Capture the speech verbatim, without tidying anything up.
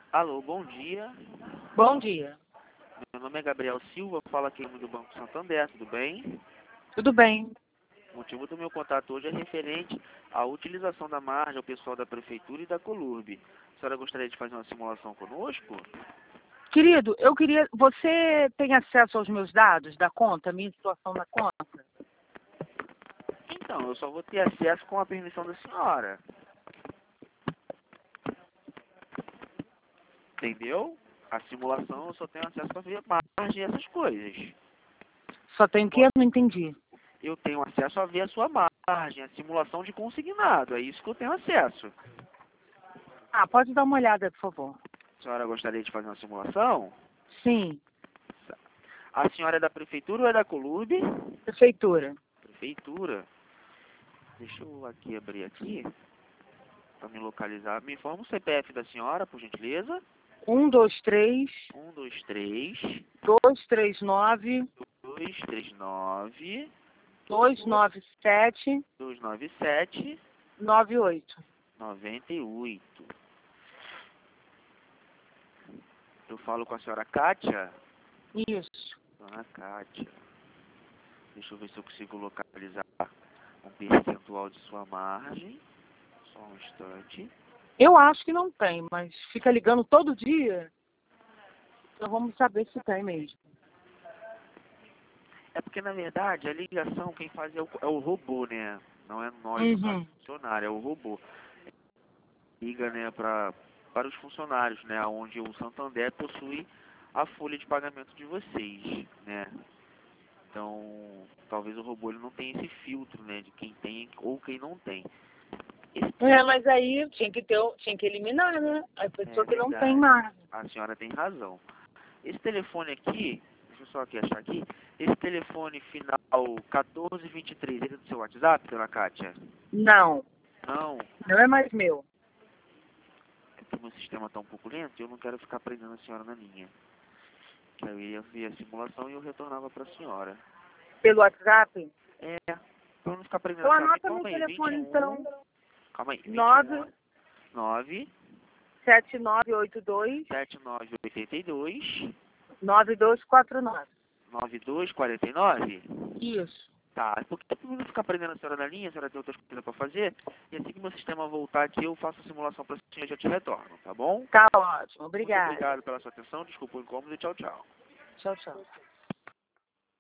Alô, bom dia. Bom dia. Meu nome é Gabriel Silva, falo aqui do Banco Santander, tudo bem? Tudo bem? O motivo do meu contato hoje é referente à utilização da margem ao pessoal da Prefeitura e da Colurb. A senhora gostaria de fazer uma simulação conosco? Querido, eu queria... Você tem acesso aos meus dados da conta, minha situação na conta? Então, eu só vou ter acesso com a permissão da senhora. Entendeu? A simulação eu só tenho acesso para ver margem e essas coisas. Só tem o que? Eu não entendi. Eu tenho acesso a ver a sua margem, a simulação de consignado. É isso que eu tenho acesso. Ah, pode dar uma olhada, por favor. A senhora gostaria de fazer uma simulação? Sim, A senhora é da Prefeitura ou é da Colurb? prefeitura. Prefeitura. Deixa eu aqui abrir aqui para me localizar. Me informa o C P F da senhora, por gentileza. Um, dois, três, Um, dois, três, dois, três, nove, dois, três, nove, dois, nove, sete, dois, nove, sete, nove, oito. noventa e oito. Eu falo com a senhora Kátia? Isso. Dona Kátia. Deixa eu ver se eu consigo localizar um percentual de sua margem. Só um instante. Eu acho que não tem, mas fica ligando todo dia. Então vamos saber se tem mesmo. É porque, na verdade, a ligação quem faz é o, é o robô, né? Não é nós, Uhum. o funcionário, é o robô. Liga, né, pra, para os funcionários, né? Onde o Santander possui a folha de pagamento de vocês, né? Então, talvez o robô ele não tenha esse filtro, né? De quem tem ou quem não tem. Esse, É, mas aí tinha que ter, tinha que eliminar, né? A pessoa é que não verdade. tem mais. A senhora tem razão. Esse telefone aqui, deixa eu só aqui achar aqui. Esse telefone final quatorze vinte e três, ele é do seu WhatsApp, dona Kátia? Não, Não, não é mais meu. é que o meu sistema está um pouco lento e eu não quero ficar prendendo a senhora na linha. Que aí eu ia ver a simulação e eu retornava para a senhora. Pelo WhatsApp? É, pra eu não ficar prendendo Então a senhora. anota meu Calma aí, telefone, vinte e um. então. Calma aí, vinte e nove um, nove, sete nove oito dois sete nove oito dois, nove dois quatro nove. nove dois quatro nove. Isso. Tá, porque eu não ficar prendendo a senhora na linha, a senhora tem outras coisas para fazer, e assim que meu sistema voltar aqui, eu faço a simulação para a senhora e já te retorno, tá bom? Tá ótimo. Muito Obrigada. obrigado pela sua atenção, desculpa o incômodo e tchau, tchau. Tchau, tchau.